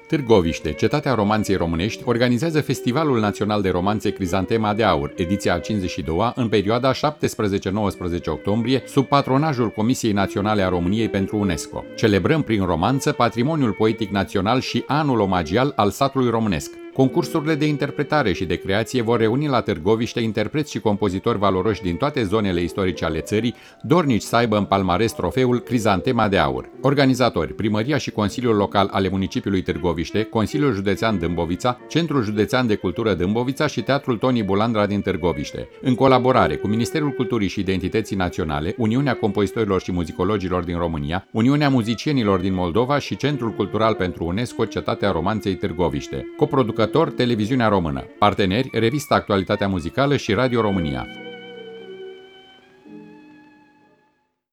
Târgoviște, cetatea romanței românești, organizează Festivalul Național de Romanțe Crizantema de Aur, ediția a 52-a, în perioada 17-19 octombrie, sub patronajul Comisiei Naționale a României pentru UNESCO. Celebrăm prin romanță patrimoniul poetic național și anul omagial al satului românesc. Concursurile de interpretare și de creație vor reuni la Târgoviște interpreți și compozitori valoroși din toate zonele istorice ale țării, dornici să aibă în palmares trofeul Crizantema de Aur. Organizatori: Primăria și Consiliul Local ale municipiului Târgoviște, Consiliul Județean Dâmbovița, Centrul Județean de Cultură Dâmbovița și Teatrul Toni Bulandra din Târgoviște. În colaborare cu Ministerul Culturii și Identității Naționale, Uniunea Compozitorilor și Muzicologilor din România, Uniunea Muzicienilor din Moldova și Centrul Cultural pentru UNESCO, Cetatea Romanței Târgoviște. Coproducător: Televiziunea Română. Parteneri: Revista Actualitatea Muzicală și Radio România.